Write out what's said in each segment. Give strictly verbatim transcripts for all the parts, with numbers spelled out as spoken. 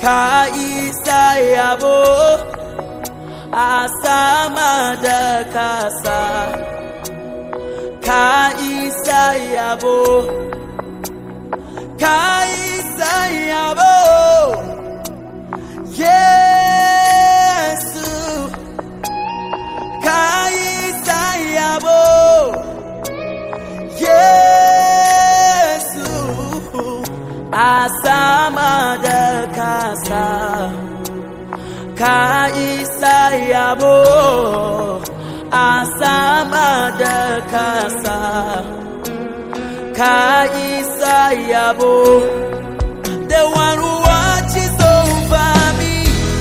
Ka Isayabo Asamada Kasa Ka Isayabo Ka Isayabo Yesu Ka Isayabo Yesu Asamada Kasa Ka Isayabo Asamada Kasa Ka Isayabo, the one who watches over me.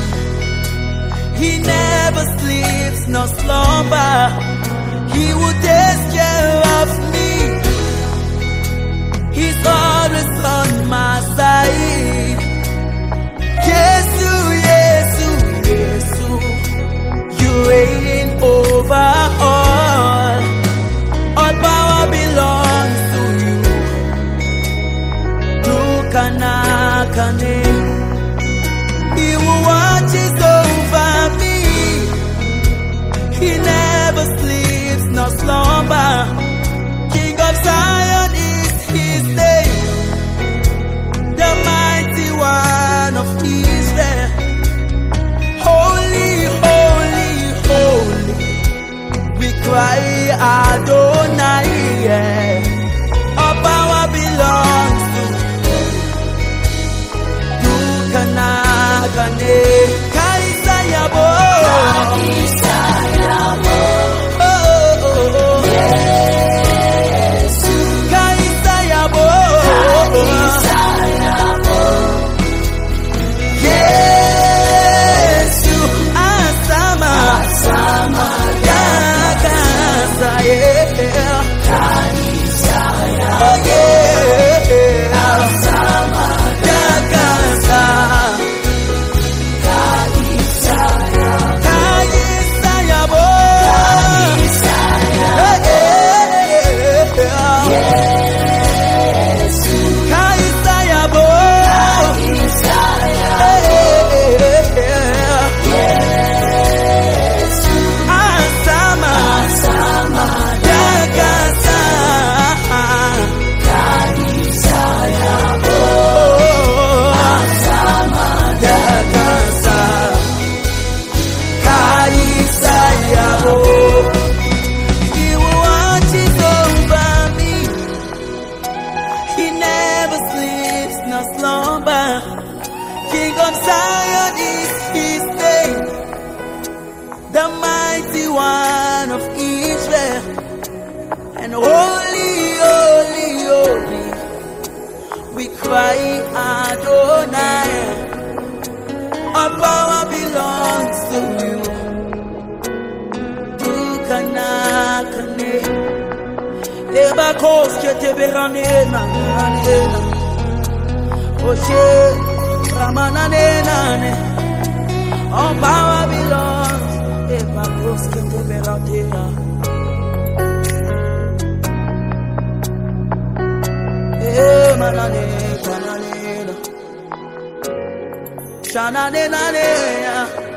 He never sleeps nor slumber. He will take care of me. He's always on my side. Yesu, Yesu, Yesu, you reign over all. All power belongs to you. Dukana kane, He who watches over me. He never sleeps nor slumber. King of Zion is His name, the mighty one of Israel. Holy, holy, holy, we cry Adonai. Yeah. All power belongs to you. Kanagane, Ka Isayabo, oh, oh, oh. Yes, Ka Isayabo, yes, Asama, Asama, Yakasa, yeah. Oh yeah, Asama, Yakasa, Ka Isayabo, yes, Ka Isayabo, yes, Asama, Asama, Yakasa. King of Zion is His name, the mighty one of Israel. And holy, holy, holy, we cry Adonai. Our power belongs to you. Dukanakane, Ebakos keteberane nanana, Oshe Ramanane nane. All power belongs. Ebakos keteberane. Eh manane manane, Shanane nane.